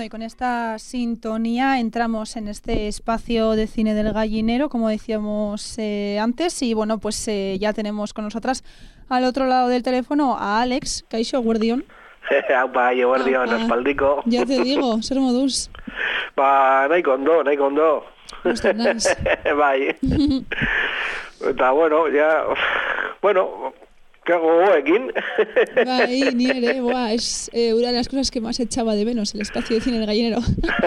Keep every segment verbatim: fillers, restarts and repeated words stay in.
y con esta sintonía entramos en este espacio de cine del gallinero, como decíamos eh, antes, y bueno, pues eh, ya tenemos con nosotras al otro lado del teléfono a Alex, Kaixo, guardión. Aupa, jo guardión, espaldiko. Ya te digo, zer moduz. Ba, nahiko ondo, nahiko ondo. Gustonaz. Bai. Eta, bueno, ya... Bueno... ¿Qué hago goekin? Bai, ni ere, buah, es eh, una de las cosas que más echaba de menos, el espacio de cine del gallinero.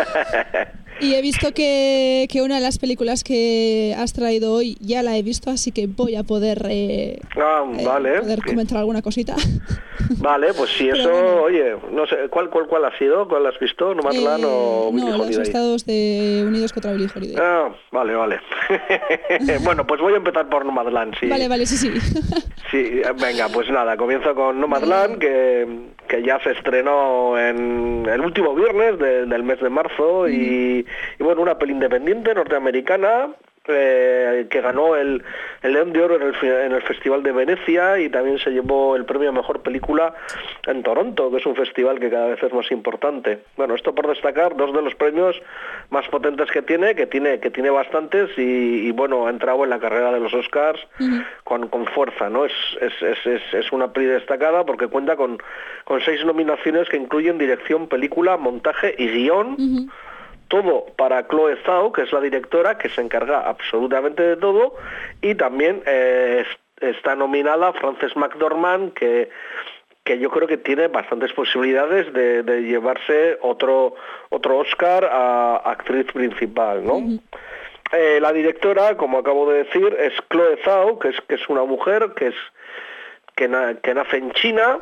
Y he visto que, que una de las películas que has traído hoy ya la he visto, así que voy a poder, eh, ah, vale. eh, poder comentar alguna cosita. Vale, pues si eso, bueno. Oye, no sé, ¿cuál, cuál, cuál ha sido? ¿Cuál has visto? ¿Nomadland eh, o Billie No, Holiday? Los Estados de Unidos contra Billie Holiday. Ah, vale, vale. Bueno, pues voy a empezar por Nomadland, sí. Vale, vale, sí, sí. Sí, venga, pues nada, comienzo con Nomadland, que, que ya se estrenó en el último viernes de, del mes de marzo, mm. y, y bueno, una peli independiente norteamericana, Eh, que ganó el, el León de Oro en el, en el Festival de Venecia y también se llevó el premio a Mejor Película en Toronto, que es un festival que cada vez es más importante. Bueno, esto por destacar dos de los premios más potentes que tiene, que tiene, que tiene bastantes y, y bueno, ha entrado en la carrera de los Oscars uh-huh. con, con fuerza, ¿no? Es, es, es, es, es una peli destacada porque cuenta con, con seis nominaciones que incluyen dirección, película, montaje y guión. Uh-huh. Todo para Chloe Zhao, que es la directora, que se encarga absolutamente de todo, y también eh, está nominada Frances McDormand, que, que yo creo que tiene bastantes posibilidades de, de llevarse otro, otro Oscar a actriz principal, ¿no? Uh-huh. Eh, la directora, como acabo de decir, es Chloe Zhao, que es, que es una mujer que, es, que, na, que nace en China,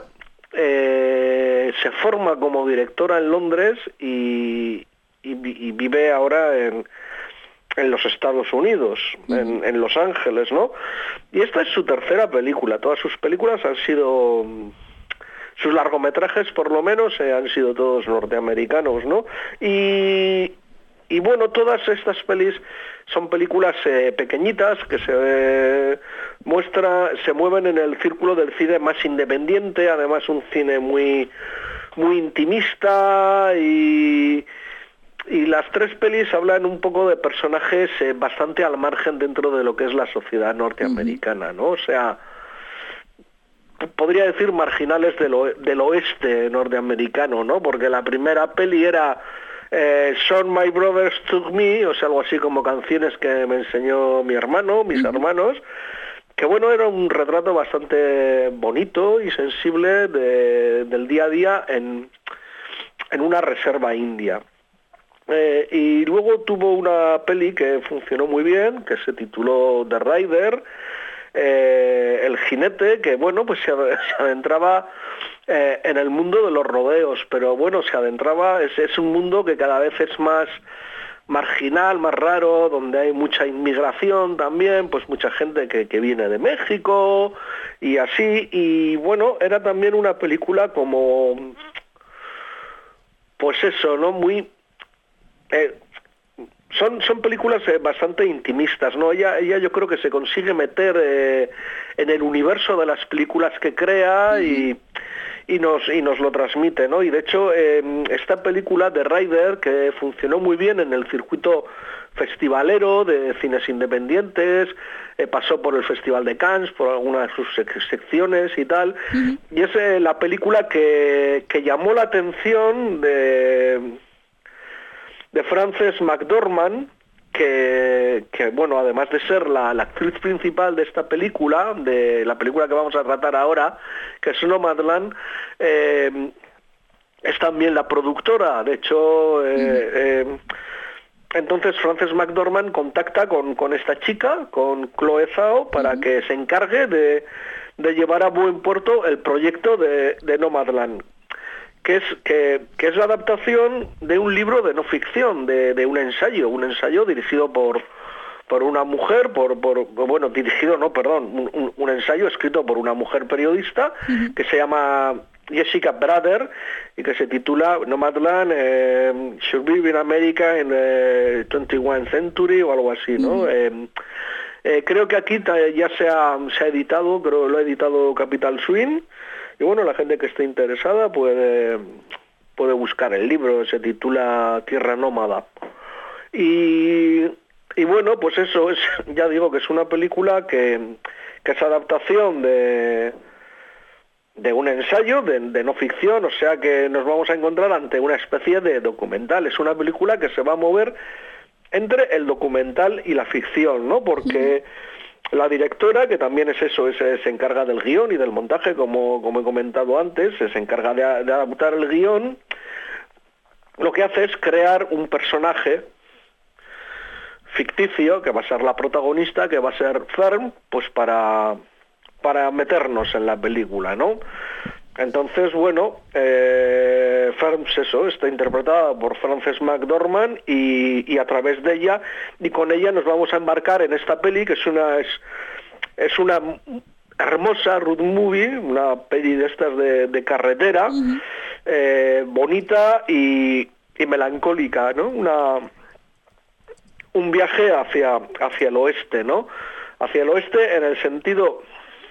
eh, se forma como directora en Londres y... Y, y vive ahora en, en los Estados Unidos, uh-huh. en, en Los Ángeles, ¿no? Y esta es su tercera película. Todas sus películas han sido, sus largometrajes por lo menos, eh, han sido todos norteamericanos, ¿no? Y, y bueno, todas estas pelis son películas eh, pequeñitas que se eh, muestra, se mueven en el círculo del cine más independiente, además un cine muy, muy intimista y... Y las tres pelis hablan un poco de personajes eh, bastante al margen dentro de lo que es la sociedad norteamericana, ¿no? O sea, podría decir marginales del, o- del oeste norteamericano, ¿no? Porque la primera peli era eh, Son My Brothers Took Me, o sea, algo así como canciones que me enseñó mi hermano, mis uh-huh. hermanos, que bueno, era un retrato bastante bonito y sensible de, del día a día en, en una reserva india. Eh, y luego tuvo una peli que funcionó muy bien, que se tituló The Rider, eh, El jinete, que bueno, pues se, se adentraba eh, en el mundo de los rodeos, pero bueno, se adentraba, es, es un mundo que cada vez es más marginal, más raro, donde hay mucha inmigración también, pues mucha gente que, que viene de México y así, y bueno, era también una película como, pues eso, ¿no? Muy... Eh, son, son películas eh, bastante intimistas, ¿no? Ella, ella yo creo que se consigue meter eh, en el universo de las películas que crea y, y, nos, y nos lo transmite, ¿no? Y de hecho, eh, esta película de Rider, que funcionó muy bien en el circuito festivalero de cines independientes, eh, pasó por el Festival de Cannes, por algunas de sus sec- secciones y tal, uh-huh. y es eh, la película que, que llamó la atención de... de Frances McDormand, que, que bueno, además de ser la, la actriz principal de esta película, de la película que vamos a tratar ahora, que es Nomadland, eh, es también la productora. De hecho, eh, uh-huh. eh, entonces Frances McDormand contacta con, con esta chica, con Chloe Zhao, para uh-huh. que se encargue de, de llevar a buen puerto el proyecto de, de Nomadland. Que es, que, que es la adaptación de un libro de no ficción, de, de un ensayo, un ensayo dirigido por, por una mujer, por, por bueno, dirigido, no, perdón, un, un ensayo escrito por una mujer periodista uh-huh. que se llama Jessica Brader y que se titula Nomadland, eh, Should Be in America in the twenty-first century o algo así, ¿no? Uh-huh. Eh, eh, creo que aquí ya se ha, se ha editado, pero lo ha editado Capital Swing. Y bueno, la gente que esté interesada puede, puede buscar el libro, se titula Tierra Nómada. Y, y bueno, pues eso, es, ya digo que es una película que, que es adaptación de, de un ensayo, de, de no ficción, o sea que nos vamos a encontrar ante una especie de documental. Es una película que se va a mover entre el documental y la ficción, ¿no? Porque la directora, que también es eso, es, se encarga del guión y del montaje, como, como he comentado antes, se encarga de, de adaptar el guión, lo que hace es crear un personaje ficticio, que va a ser la protagonista, que va a ser Ferm, pues para, para meternos en la película, ¿no? Entonces, bueno, eh, Ferm, eso, está interpretada por Frances McDormand y, y a través de ella y con ella nos vamos a embarcar en esta peli, que es una es, es una hermosa road movie, una peli de estas de, de carretera, uh-huh. eh, bonita y, y melancólica, ¿no? Una, un viaje hacia, hacia el oeste, ¿no? Hacia el oeste en el sentido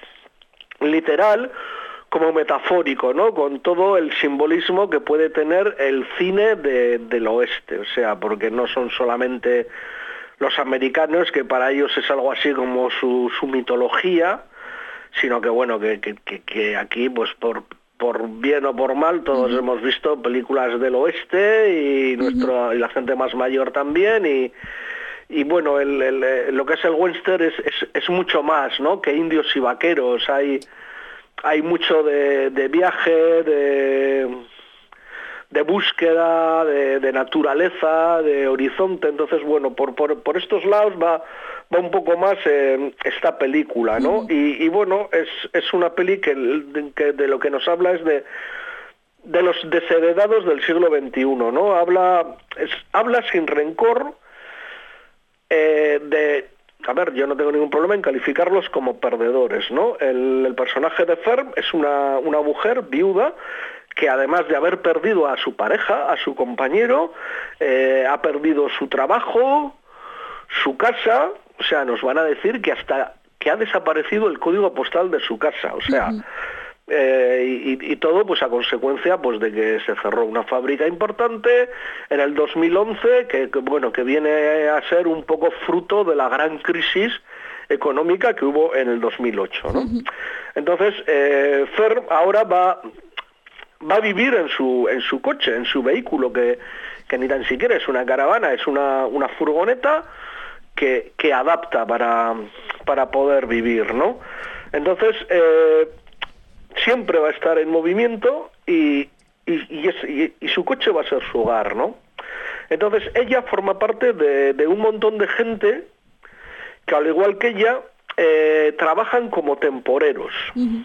literal, como metafórico, ¿no? Con todo el simbolismo que puede tener el cine de, del oeste, o sea, porque no son solamente los americanos, que para ellos es algo así como su, su mitología, sino que bueno, que, que, que aquí, pues por, por bien o por mal, todos uh-huh. hemos visto películas del oeste y, nuestro, uh-huh. y la gente más mayor también, y, y bueno, el, el, lo que es el western es, es, es mucho más, ¿no? Que indios y vaqueros. Hay Hay mucho de, de viaje, de, de búsqueda, de, de naturaleza, de horizonte. Entonces, bueno, por, por, por estos lados va, va un poco más eh, esta película, ¿no? Uh-huh. Y, y bueno, es, es una peli que, que de lo que nos habla es de, de los desheredados del siglo veintiuno, ¿no? Habla, es, habla sin rencor eh, de... A ver, yo no tengo ningún problema en calificarlos como perdedores, ¿no? El, el personaje de Ferm es una, una mujer viuda que además de haber perdido a su pareja, a su compañero, eh, ha perdido su trabajo, su casa, o sea, nos van a decir que hasta que ha desaparecido el código postal de su casa, o sea... Uh-huh. Eh, y, y todo pues a consecuencia pues de que se cerró una fábrica importante en el dos mil once que, que bueno que viene a ser un poco fruto de la gran crisis económica que hubo en el dos mil ocho, ¿no? Uh-huh. Entonces eh, Ferm ahora va va a vivir en su en su coche, en su vehículo que, que ni tan siquiera es una caravana, es una, una furgoneta que, que adapta para, para poder vivir, ¿no? Entonces eh, siempre va a estar en movimiento y, y, y, es, y, y su coche va a ser su hogar, ¿no? Entonces ella forma parte de, de un montón de gente que al igual que ella eh, trabajan como temporeros. Uh-huh.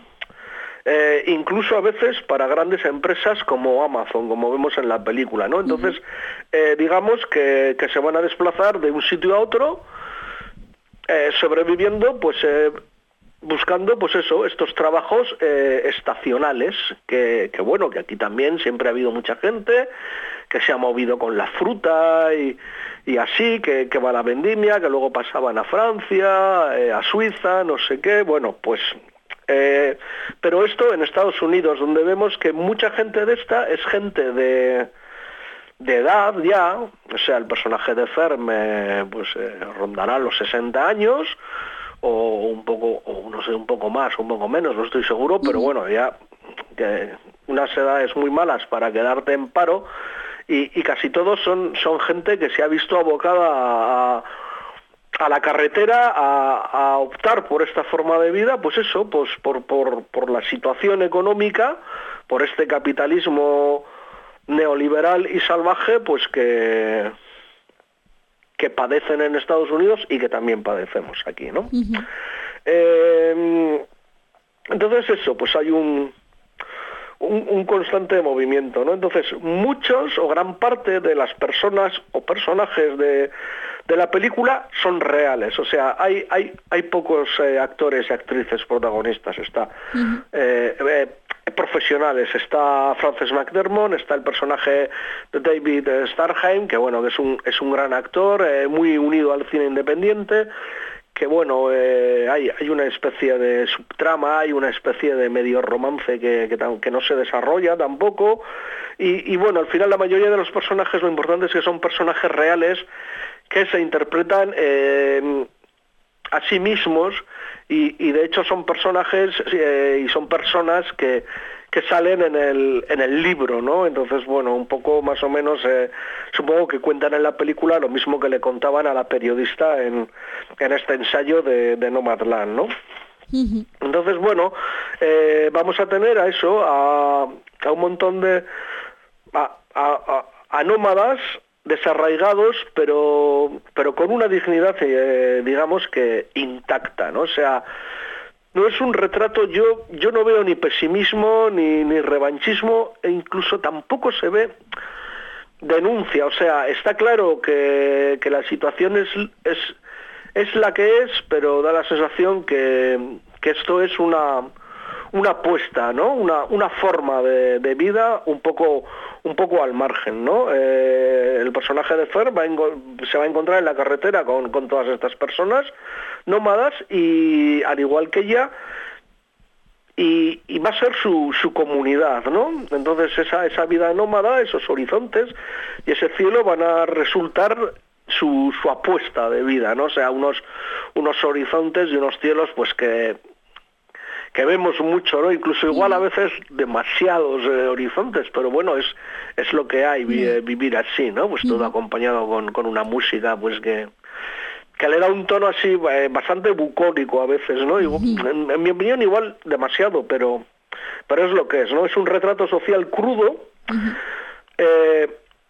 Eh, incluso a veces para grandes empresas como Amazon, como vemos en la película, ¿no? Entonces, uh-huh. eh, digamos que, que se van a desplazar de un sitio a otro eh, sobreviviendo, pues... Eh, buscando pues eso, estos trabajos eh, estacionales, que, que bueno, que aquí también siempre ha habido mucha gente que se ha movido con la fruta y, y así, que, que va a la vendimia, que luego pasaban a Francia, eh, a Suiza, no sé qué, bueno, pues... Eh, pero esto en Estados Unidos, donde vemos que mucha gente de esta es gente de... de edad ya, o sea, el personaje de Ferm eh, pues eh, rondará los sesenta años, o un poco, o no sé, un poco más, un poco menos, no estoy seguro, pero bueno, ya que unas edades muy malas para quedarte en paro, y, y casi todos son, son gente que se ha visto abocada a, a, a la carretera, a, a optar por esta forma de vida, pues eso, pues por, por, por la situación económica, por este capitalismo neoliberal y salvaje, pues que... que padecen en Estados Unidos y que también padecemos aquí, ¿no? Uh-huh. Eh, entonces eso, pues hay un, un, un constante movimiento, ¿no? Entonces muchos o gran parte de las personas o personajes de, de la película son reales, o sea, hay, hay, hay pocos eh, actores y actrices protagonistas, está... Uh-huh. eh, eh, profesionales, está Frances McDormand, está el personaje de David Strathairn, que bueno, que es un, es un gran actor, eh, muy unido al cine independiente, que que bueno, eh, hay, hay una especie de subtrama, hay una especie de medio romance que, que, que no se desarrolla tampoco, y, y bueno, al final la mayoría de los personajes, lo importante es que son personajes reales que se interpretan eh, a sí mismos, y, y de hecho son personajes eh, y son personas que que salen en el en el libro, ¿no? Entonces, bueno, un poco más o menos, eh, supongo que cuentan en la película lo mismo que le contaban a la periodista en, en este ensayo de, de Nomadland, ¿no? Uh-huh. Entonces, bueno, eh, vamos a tener a eso, a, a un montón de... a, a, a nómadas desarraigados, pero pero con una dignidad, eh, digamos que intacta, ¿no? O sea, no es un retrato, yo yo no veo ni pesimismo ni, ni revanchismo, e incluso tampoco se ve denuncia. O sea, está claro que, que la situación es, es, es la que es, pero da la sensación que, que esto es una, una apuesta, ¿no? Una, una forma de, de vida un poco, un poco al margen, ¿no? Eh, el personaje de Fer va a, se va a encontrar en la carretera con, con todas estas personas nómadas, y al igual que ella, y, y va a ser su, su comunidad, ¿no? Entonces esa, esa vida nómada, esos horizontes y ese cielo van a resultar su, su apuesta de vida, ¿no? O sea, unos, unos horizontes y unos cielos pues que que vemos mucho, ¿no? Incluso igual a veces demasiados eh, horizontes, pero bueno, es es lo que hay, vi, eh, vivir así, ¿no? Pues todo acompañado con, con una música pues que que le da un tono así eh, bastante bucólico a veces, ¿no? Y, en, en mi opinión igual demasiado, pero pero es lo que es, ¿no? Es un retrato social crudo, uh-huh. eh,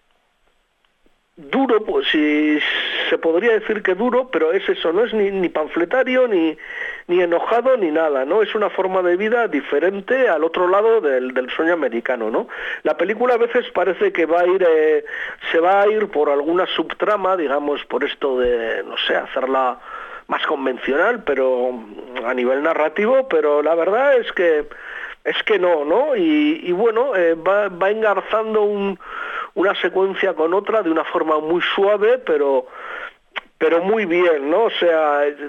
duro, pues si se podría decir que duro, pero es eso, no es ni, ni panfletario, ni, ni enojado, ni nada, ¿no? Es una forma de vida diferente al otro lado del, del sueño americano, ¿no? La película a veces parece que va a ir, eh, se va a ir por alguna subtrama, digamos, por esto de, no sé, hacerla más convencional, pero a nivel narrativo, pero la verdad es que es que no, ¿no? Y, y bueno, eh, va, va engarzando un, una secuencia con otra de una forma muy suave, pero pero muy bien, ¿no? O sea, es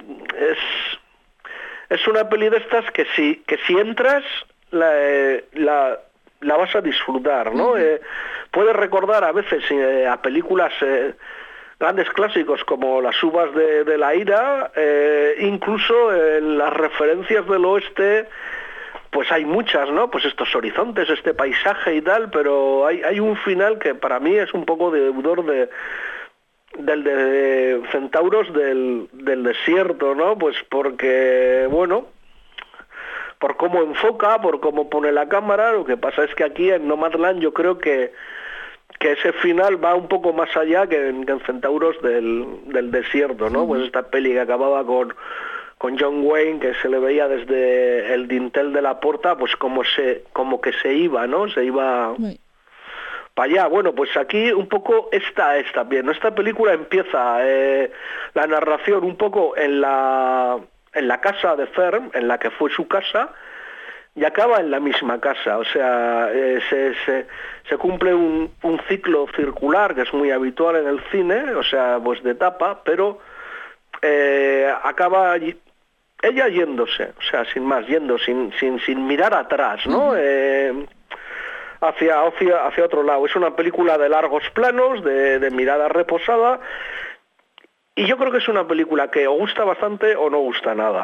es una peli de estas que si que si entras la la, la vas a disfrutar, ¿no? Uh-huh. Eh, puedes recordar a veces eh, a películas eh, grandes clásicos como Las uvas de, de la ira, eh, incluso eh, las referencias del oeste. Pues hay muchas, ¿no? Pues estos horizontes, este paisaje y tal, pero hay, hay un final que para mí es un poco deudor de del de Centauros del, del desierto, ¿no? Pues porque, bueno, por cómo enfoca, por cómo pone la cámara. Lo que pasa es que aquí en Nomadland yo creo que que ese final va un poco más allá que en, que en Centauros del, del desierto, ¿no? Pues esta peli que acababa con con John Wayne, que se le veía desde el dintel de la puerta, pues como se como que se iba, ¿no? Se iba sí. para allá. Bueno, pues aquí un poco esta es también, ¿no? Esta película empieza eh, la narración un poco en la en la casa de Ferm, en la que fue su casa, y acaba en la misma casa. O sea, eh, se, se, se cumple un, un ciclo circular que es muy habitual en el cine, o sea, pues de etapa, pero eh, acaba ella yéndose, o sea, sin más, yendo, sin sin sin mirar atrás, ¿no? Uh-huh. Eh, hacia, hacia hacia otro lado. Es una película de largos planos, de, de mirada reposada, y yo creo que es una película que o gusta bastante o no gusta nada.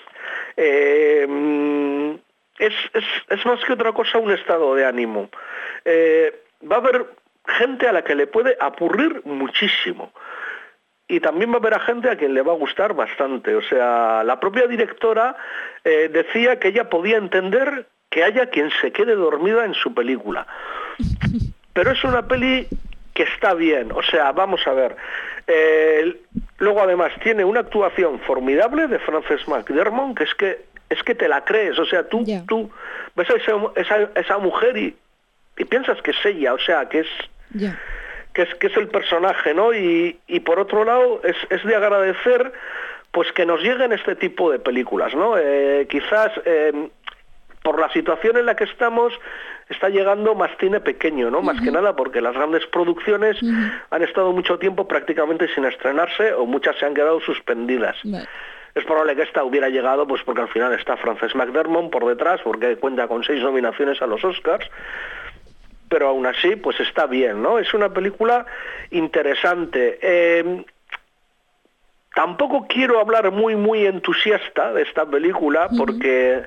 Eh, es, es, es más que otra cosa un estado de ánimo. Eh, va a haber gente a la que le puede aburrir muchísimo. Y también va a haber a gente a quien le va a gustar bastante. O sea, la propia directora eh, decía que ella podía entender que haya quien se quede dormida en su película. Pero es una peli que está bien. O sea, vamos a ver. Eh, luego además tiene una actuación formidable de Frances McDermott, que es que es que te la crees. O sea, tú, yeah. tú ves a esa, esa, esa mujer y, y piensas que es ella. O sea, que es... Yeah. Que es, que es el personaje, ¿no? Y, y por otro lado, es, es de agradecer pues que nos lleguen este tipo de películas, ¿no? Eh, quizás eh, por la situación en la que estamos, está llegando más cine pequeño, ¿no? Uh-huh. Más que nada porque las grandes producciones uh-huh. han estado mucho tiempo prácticamente sin estrenarse o muchas se han quedado suspendidas. Uh-huh. Es probable que esta hubiera llegado, pues porque al final está Frances McDermott por detrás, porque cuenta con seis nominaciones a los Oscars, pero aún así, pues está bien, ¿no? Es una película interesante. Eh, tampoco quiero hablar muy, muy entusiasta de esta película, porque...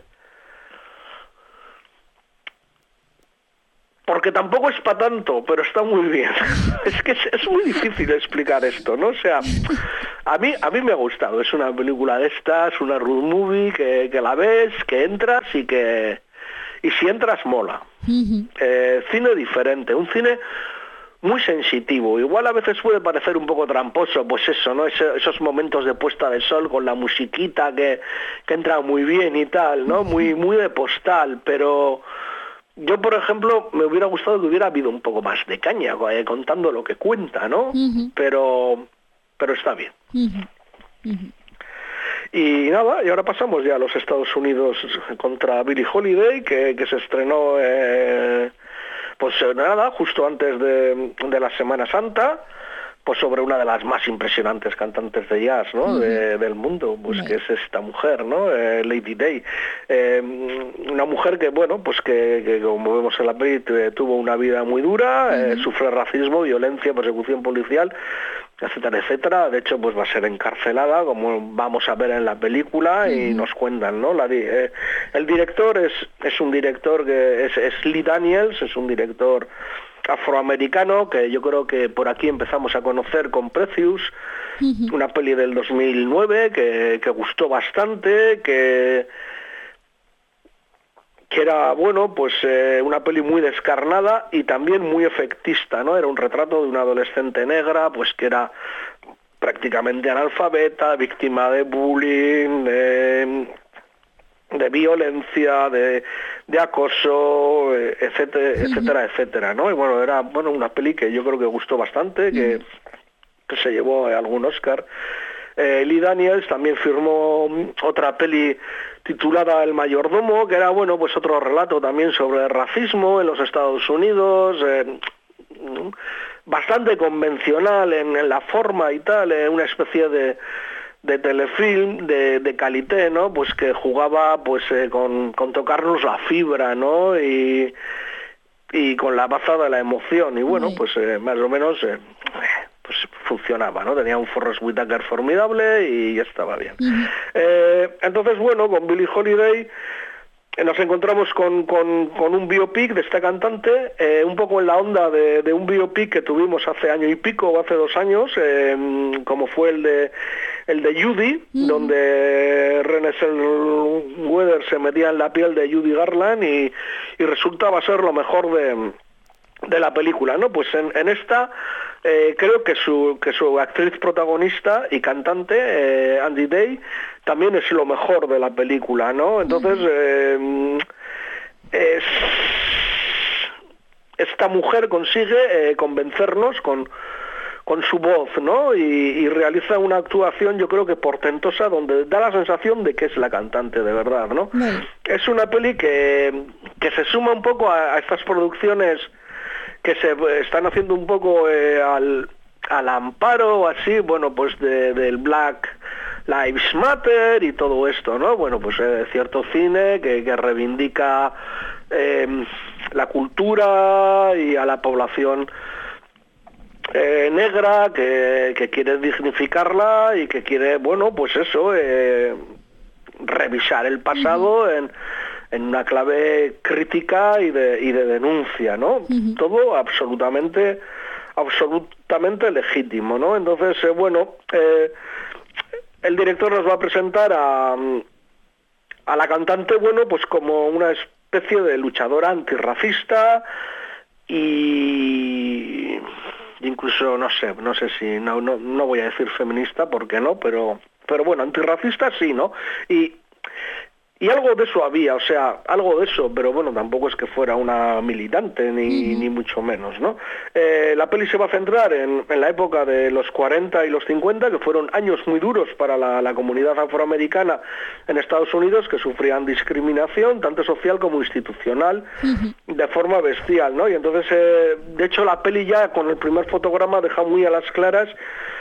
Porque tampoco es para tanto, pero está muy bien. Es que es, es muy difícil explicar esto, ¿no? O sea, a mí a mí me ha gustado. Es una película de estas, una road movie que, que la ves, que entras y que... Y si entras, mola. Uh-huh. Eh, cine diferente, un cine muy sensitivo. Igual a veces puede parecer un poco tramposo, pues eso, ¿no? Ese, esos momentos de puesta de sol con la musiquita que, que entra muy bien y tal, ¿no? Muy, muy de postal, pero... Yo, por ejemplo, me hubiera gustado que hubiera habido un poco más de caña, eh, contando lo que cuenta, ¿no? Uh-huh. Pero pero está bien. Uh-huh. Uh-huh. Y nada, y ahora pasamos ya a los Estados Unidos contra Billie Holiday, que, que se estrenó, eh, pues nada, justo antes de, de la Semana Santa, pues sobre una de las más impresionantes cantantes de jazz, ¿no? Uh-huh. de, del mundo, pues uh-huh. que es esta mujer, ¿no? Eh, Lady Day. Eh, una mujer que, bueno, pues que, que como vemos en la peli, tuvo una vida muy dura, uh-huh. eh, sufre racismo, violencia, persecución policial, etcétera, etcétera. De hecho, pues va a ser encarcelada, como vamos a ver en la película, uh-huh. y nos cuentan, ¿no? La, eh, el director es, es un director que es, es Lee Daniels, es un director afroamericano que yo creo que por aquí empezamos a conocer con Precious, uh-huh. una peli del dos mil nueve que, que gustó bastante, que que era, bueno, pues eh, una peli muy descarnada y también muy efectista, ¿no? Era un retrato de una adolescente negra, pues que era prácticamente analfabeta, víctima de bullying, de... de violencia, de, de acoso, etcétera, etcétera, etcétera, ¿no? Y bueno, era bueno una peli que yo creo que gustó bastante, que, que se llevó algún Oscar. Eh, Lee Daniels también firmó otra peli titulada El mayordomo, que era, bueno, pues otro relato también sobre el racismo en los Estados Unidos, eh, bastante convencional en, en la forma y tal, eh, una especie de de telefilm de, de calité, ¿no? Pues que jugaba pues eh, con, con tocarnos la fibra, ¿no? Y, y con la baza de la emoción. Y bueno, pues eh, más o menos eh, pues funcionaba, ¿no? Tenía un Forrest Whitaker formidable y ya estaba bien. Uh-huh. Eh, entonces, bueno, con Billie Holiday nos encontramos con, con, con un biopic de esta cantante, eh, un poco en la onda de, de un biopic que tuvimos hace año y pico o hace dos años, eh, como fue el de el de Judy, mm. donde Renée Zellweger se metía en la piel de Judy Garland y, y resultaba ser lo mejor de, de la película, ¿no? Pues en, en esta eh, creo que su que su actriz protagonista y cantante, eh, Andra Day, también es lo mejor de la película, ¿no? Entonces, eh, es, esta mujer consigue eh, convencernos con, con su voz, ¿no? Y, y realiza una actuación, yo creo que portentosa, donde da la sensación de que es la cantante de verdad, ¿no? Mm. Es una peli que, que se suma un poco a, a estas producciones que se están haciendo un poco eh, al, al amparo, así, bueno, pues de, del Black Lives Matter y todo esto, ¿no? Bueno, pues eh, cierto cine que, que reivindica eh, la cultura y a la población eh, negra, que, que quiere dignificarla y que quiere, bueno, pues eso, eh, revisar el pasado uh-huh. en, en una clave crítica y de, y de denuncia, ¿no? Uh-huh. Todo absolutamente, absolutamente legítimo, ¿no? Entonces, eh, bueno... Eh, el director nos va a presentar a, a la cantante, bueno, pues como una especie de luchadora antirracista y incluso, no sé, no sé si, no, no, no voy a decir feminista, porque no, pero, pero bueno, antirracista sí, ¿no? Y, y algo de eso había, o sea, algo de eso, pero bueno, tampoco es que fuera una militante, ni, Uh-huh. ni mucho menos, ¿no? Eh, la peli se va a centrar en, en la época de los cuarenta y los cincuenta, que fueron años muy duros para la, la comunidad afroamericana en Estados Unidos, que sufrían discriminación, tanto social como institucional, uh-huh. de forma bestial, ¿no? Y entonces, eh, de hecho, la peli ya con el primer fotograma deja muy a las claras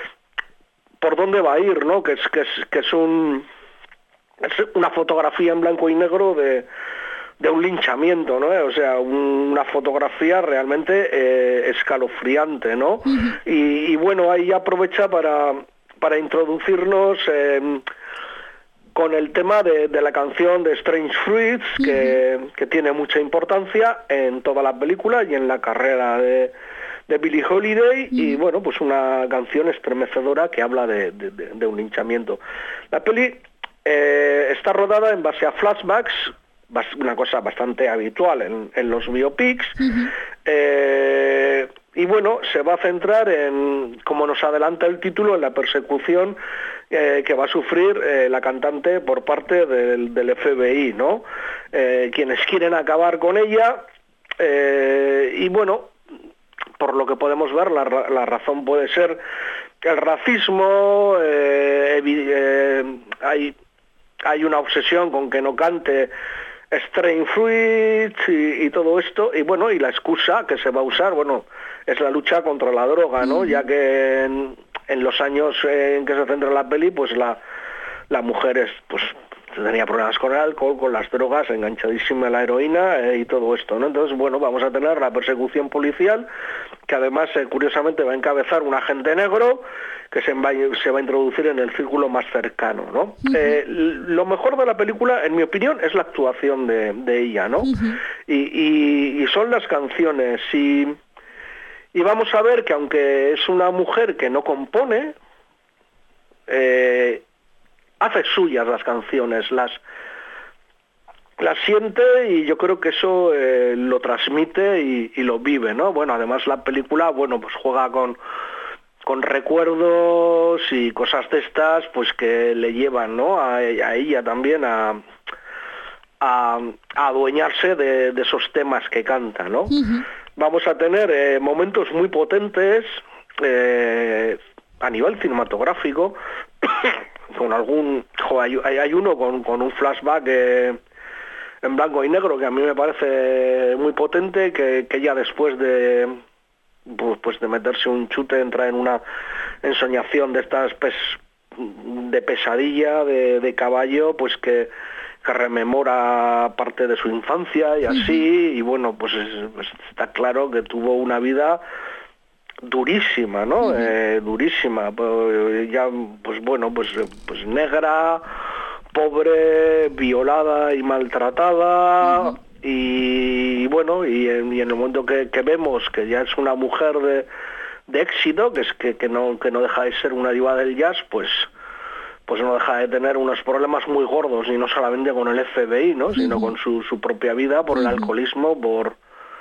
por dónde va a ir, ¿no? Que es, que es, que es un... es una fotografía en blanco y negro de, de un linchamiento, ¿no? O sea, un, una fotografía realmente eh, escalofriante, ¿no? Uh-huh. Y, y bueno, ahí aprovecha para, para introducirnos eh, con el tema de, de la canción de Strange Fruits, uh-huh. que, que tiene mucha importancia en toda la película y en la carrera de, de Billie Holiday, uh-huh. y bueno, pues una canción estremecedora que habla de, de, de, de un linchamiento. La peli Eh, está rodada en base a flashbacks, una cosa bastante habitual en, en los biopics, uh-huh. eh, y bueno, se va a centrar en, como nos adelanta el título, en la persecución eh, que va a sufrir eh, la cantante por parte del, del F B I, ¿no? Eh, quienes quieren acabar con ella, eh, y bueno, por lo que podemos ver, la, la razón puede ser el racismo, eh, eh, hay... hay una obsesión con que no cante Strange Fruits y, y todo esto, y bueno, y la excusa que se va a usar, bueno, es la lucha contra la droga, ¿no? Ya que en, en los años en que se centra la peli, pues la, la mujer es, pues tenía problemas con el alcohol, con las drogas, enganchadísima a la heroína eh, y todo esto, ¿no? Entonces, bueno, vamos a tener la persecución policial, que además, eh, curiosamente, va a encabezar un agente negro que se va, se va a introducir en el círculo más cercano, ¿no? Uh-huh. Eh, lo mejor de la película, en mi opinión, es la actuación de, de ella, ¿no? Uh-huh. Y, y, y son las canciones, y, y vamos a ver que aunque es una mujer que no compone, eh, hace suyas las canciones, las, las siente, y yo creo que eso eh, lo transmite y, y lo vive, ¿no? Bueno, además la película, bueno, pues juega con, con recuerdos y cosas de estas, pues que le llevan, ¿no? A, a ella también a, a, a adueñarse de, de esos temas que canta, ¿no? Uh-huh. Vamos a tener eh, momentos muy potentes eh, a nivel cinematográfico, con algún, jo, hay, hay uno con, con un flashback eh, en blanco y negro que a mí me parece muy potente, que, que ya después de pues de meterse un chute entra en una ensoñación de estas pes, de pesadilla de, de caballo, pues que, que rememora parte de su infancia y así, y bueno, pues, es, pues está claro que tuvo una vida durísima, ¿no? Uh-huh. Eh, durísima, pues, ya, pues bueno, pues, pues negra, pobre, violada y maltratada, uh-huh. y, y bueno, y en, y en el momento que, que vemos que ya es una mujer de, de éxito, que es que, que no que no deja de ser una diva del jazz, pues pues no deja de tener unos problemas muy gordos, y no solamente con el F B I, ¿no? Uh-huh. Sino con su, su propia vida, por uh-huh. el alcoholismo, por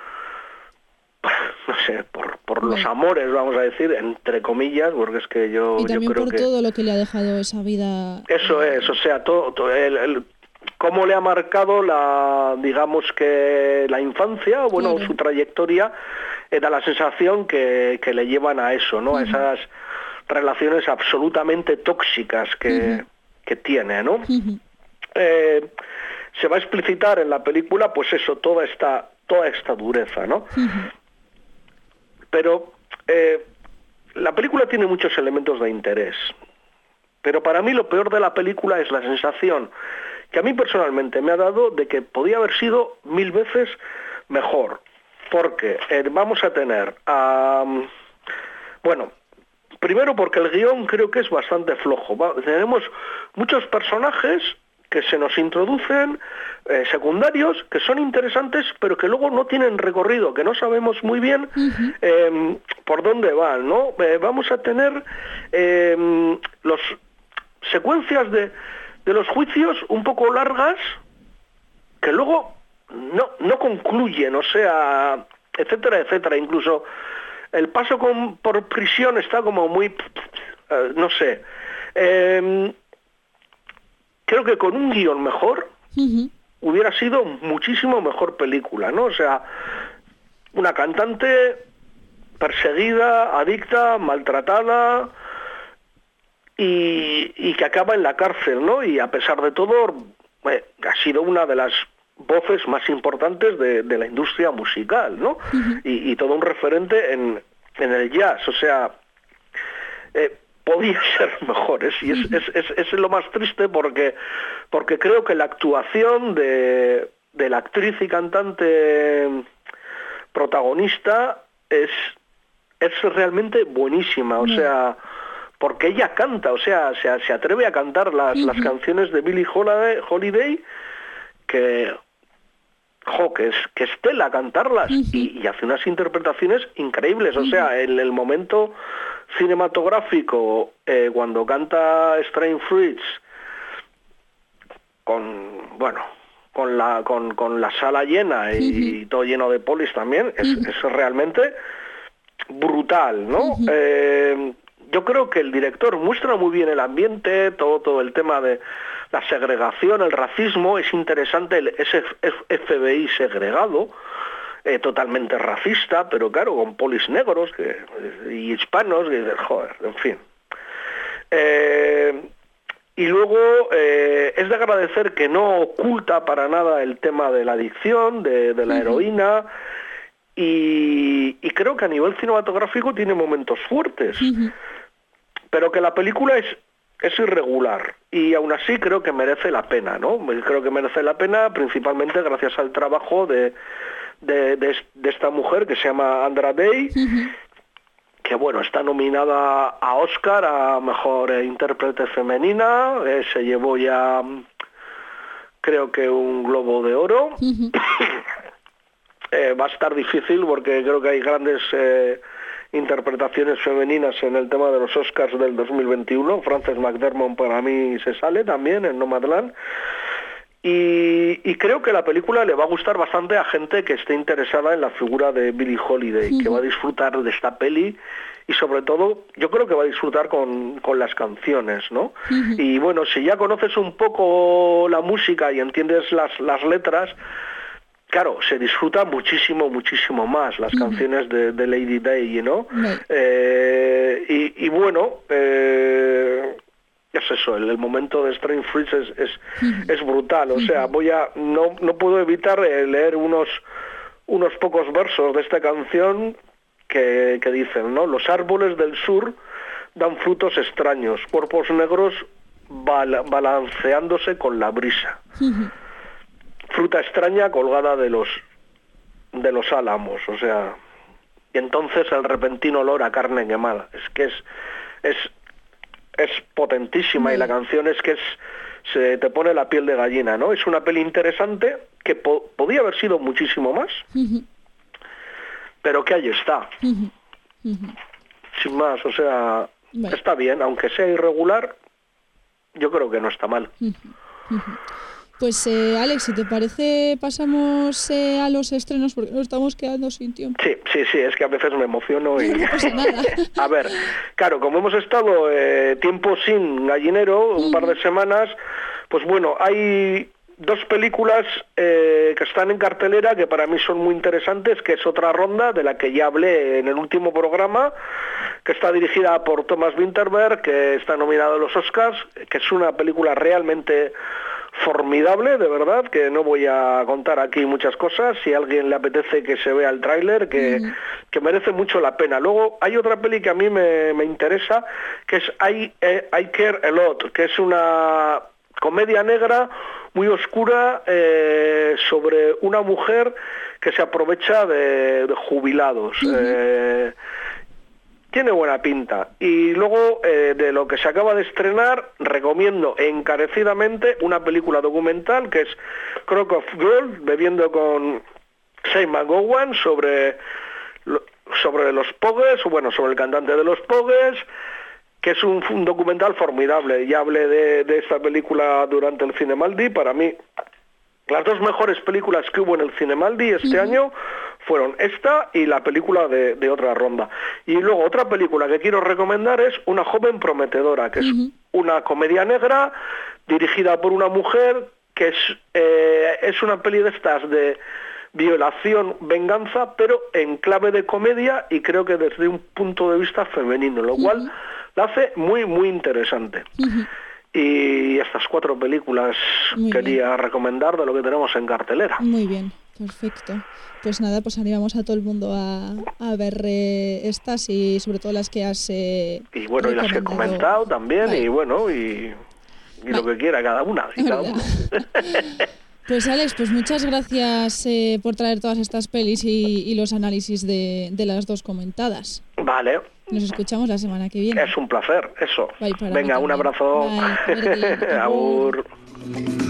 no sé, por, por los amores, vamos a decir, entre comillas, porque es que yo, y también yo creo por que todo lo que le ha dejado esa vida. Eso es, o sea, todo, todo el, el, cómo le ha marcado la, digamos que la infancia, bueno, claro. Su trayectoria, eh, da la sensación que, que le llevan a eso, ¿no? Uh-huh. A esas relaciones absolutamente tóxicas que, uh-huh. que tiene, ¿no? Uh-huh. Eh, se va a explicitar en la película, pues eso, toda esta, toda esta dureza, ¿no? Uh-huh. Pero eh, la película tiene muchos elementos de interés, pero para mí lo peor de la película es la sensación que a mí personalmente me ha dado de que podía haber sido mil veces mejor, porque eh, vamos a tener, um, bueno, primero porque el guión creo que es bastante flojo. Va, tenemos muchos personajes que se nos introducen, eh, secundarios, que son interesantes, pero que luego no tienen recorrido, que no sabemos muy bien uh-huh. eh, por dónde van, ¿no? Eh, vamos a tener eh, los secuencias de, de los juicios un poco largas, que luego no, no concluyen, o sea, etcétera, etcétera. Incluso el paso con, por prisión está como muy, eh, no sé, eh, creo que con un guión mejor Uh-huh. hubiera sido muchísimo mejor película, ¿no? O sea, una cantante perseguida, adicta, maltratada y, y que acaba en la cárcel, ¿no? Y a pesar de todo, eh, ha sido una de las voces más importantes de, de la industria musical, ¿no? Uh-huh. Y, y todo un referente en, en el jazz, o sea, eh, podía ser mejores, y es, es, es, es lo más triste porque, porque creo que la actuación de, de la actriz y cantante protagonista es, es realmente buenísima, o sea, porque ella canta, o sea, se, se atreve a cantar las, uh-huh. las canciones de Billie Holiday, Holiday que... Jo, que, es, que estela a cantarlas, uh-huh. y, y hace unas interpretaciones increíbles, o uh-huh. sea, en el momento cinematográfico, eh, cuando canta Strange Fruits, con, bueno, con la, con, con la sala llena y, uh-huh. y todo lleno de polis también, es, uh-huh. es realmente brutal, ¿no? Uh-huh. Eh, yo creo que el director muestra muy bien el ambiente, todo, todo el tema de la segregación, el racismo, es interesante el, ese F B I segregado, eh, totalmente racista, pero claro, con polis negros que, y hispanos, que, joder, en fin. Eh, y luego eh, es de agradecer que no oculta para nada el tema de la adicción, de, de la uh-huh. heroína, y, y creo que a nivel cinematográfico tiene momentos fuertes, uh-huh. pero que la película es es irregular y aún así creo que merece la pena, ¿no? Creo que merece la pena principalmente gracias al trabajo de, de, de, de esta mujer que se llama Andra Day, uh-huh. que bueno, está nominada a Oscar a Mejor Intérprete Femenina, eh, se llevó ya creo que un Globo de Oro. Uh-huh. eh, va a estar difícil porque creo que hay grandes... Eh, interpretaciones femeninas en el tema de los Oscars del dos mil veintiuno. Frances McDermott para mí se sale también en Nomadland, y, y creo que la película le va a gustar bastante a gente que esté interesada en la figura de Billie Holiday, uh-huh. que va a disfrutar de esta peli y sobre todo yo creo que va a disfrutar con, con las canciones, ¿no? Uh-huh. Y bueno, si ya conoces un poco la música y entiendes las, las letras, claro, se disfruta muchísimo, muchísimo más las uh-huh. canciones de, de Lady Day, ¿no? Uh-huh. Eh, y, y bueno, eh, es eso, el, el momento de Strange Fruits es, es, uh-huh. es brutal, o sea, voy a, no, no puedo evitar leer unos, unos pocos versos de esta canción que, que dicen, ¿no? Los árboles del sur dan frutos extraños, cuerpos negros bal- balanceándose con la brisa. Uh-huh. Fruta extraña colgada de los de los álamos, o sea, y entonces el repentino olor a carne quemada. Es que es es es potentísima, y la canción es que es se te pone la piel de gallina, ¿no? Es una peli interesante que po- podía haber sido muchísimo más, uh-huh. pero que ahí está. Uh-huh. Uh-huh. Sin más, o sea, bueno. Está bien, aunque sea irregular, yo creo que no está mal. Uh-huh. Uh-huh. Pues eh, Alex, si te parece pasamos eh, a los estrenos porque nos estamos quedando sin tiempo. Sí, sí, sí, es que a veces me emociono y... No pasa nada. A ver, claro, como hemos estado eh, tiempo sin Gallinero, un uh-huh. par de semanas, pues bueno, hay dos películas eh, que están en cartelera que para mí son muy interesantes, que es Otra Ronda, de la que ya hablé en el último programa, que está dirigida por Thomas Vinterberg, que está nominado a los Oscars, que es una película realmente formidable, de verdad, que no voy a contar aquí muchas cosas. Si a alguien le apetece que se vea el tráiler, que, mm. que merece mucho la pena. Luego hay otra peli que a mí me, me interesa, que es I, eh, I Care a Lot, que es una comedia negra muy oscura eh, sobre una mujer que se aprovecha de, de jubilados. Mm-hmm. Eh, tiene buena pinta. Y luego, eh, de lo que se acaba de estrenar, recomiendo encarecidamente una película documental que es Crock of Gold, bebiendo con Shane McGowan, sobre, sobre los Pogues, bueno, sobre el cantante de los Pogues, que es un, un documental formidable. Ya hablé de, de esta película durante el Cinemaldi. Para mí, las dos mejores películas que hubo en el Cinemaldi este uh-huh. año fueron esta y la película de, de Otra Ronda. Y luego otra película que quiero recomendar es Una joven prometedora, que uh-huh. es una comedia negra dirigida por una mujer que es, eh, es una peli de estas de violación, venganza, pero en clave de comedia y creo que desde un punto de vista femenino, lo cual uh-huh. la hace muy, muy interesante. Uh-huh. Y estas cuatro películas muy quería bien. recomendar de lo que tenemos en cartelera. Muy bien, perfecto. Pues nada, pues animamos a todo el mundo a, a ver eh, estas y sobre todo las que has eh, y bueno, y las que he comentado también, vale. y bueno, y, y lo que quiera cada una. Y cada una. Pues Alex, pues muchas gracias eh, por traer todas estas pelis y, y los análisis de, de las dos comentadas. Vale. Nos escuchamos la semana que viene. Es un placer, eso. Bye, Venga, un abrazo. Bye, Agur.